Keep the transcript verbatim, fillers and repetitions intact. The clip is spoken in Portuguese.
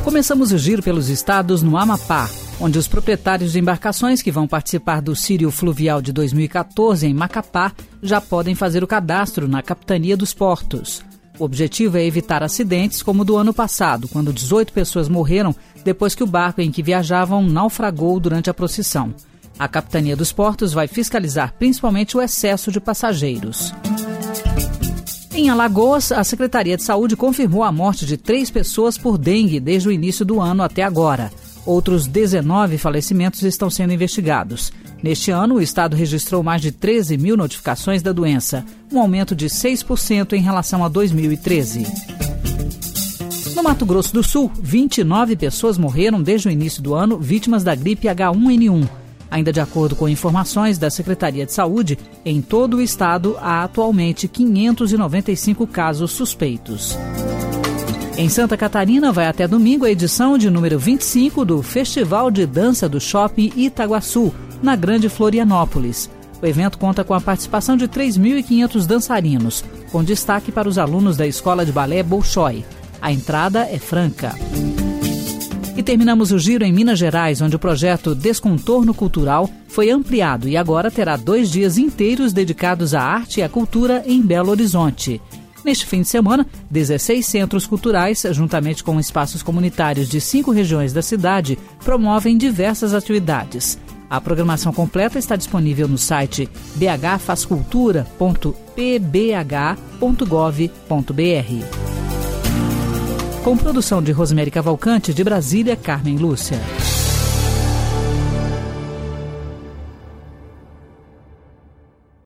Começamos o giro pelos estados no Amapá, onde os proprietários de embarcações que vão participar do Círio Fluvial de dois mil e catorze em Macapá já podem fazer o cadastro na Capitania dos Portos. O objetivo é evitar acidentes como o do ano passado, quando dezoito pessoas morreram depois que o barco em que viajavam naufragou durante a procissão. A Capitania dos Portos vai fiscalizar principalmente o excesso de passageiros. Em Alagoas, a Secretaria de Saúde confirmou a morte de três pessoas por dengue desde o início do ano até agora. Outros dezenove falecimentos estão sendo investigados. Neste ano, o estado registrou mais de treze mil notificações da doença, um aumento de seis por cento em relação a dois mil e treze. No Mato Grosso do Sul, vinte e nove pessoas morreram desde o início do ano vítimas da gripe H um N um. Ainda de acordo com informações da Secretaria de Saúde, em todo o estado há atualmente quinhentos e noventa e cinco casos suspeitos. Em Santa Catarina, vai até domingo a edição de número vinte e cinco do Festival de Dança do Shopping Itaguaçu, na Grande Florianópolis. O evento conta com a participação de três mil e quinhentos dançarinos, com destaque para os alunos da Escola de Balé Bolshoi. A entrada é franca. E terminamos o giro em Minas Gerais, onde o projeto Descontorno Cultural foi ampliado e agora terá dois dias inteiros dedicados à arte e à cultura em Belo Horizonte. Neste fim de semana, dezesseis centros culturais, juntamente com espaços comunitários de cinco regiões da cidade, promovem diversas atividades. A programação completa está disponível no site b h faz cultura ponto p b h ponto gov ponto b r. Com produção de Rosemary Cavalcante, de Brasília, Carmen Lúcia.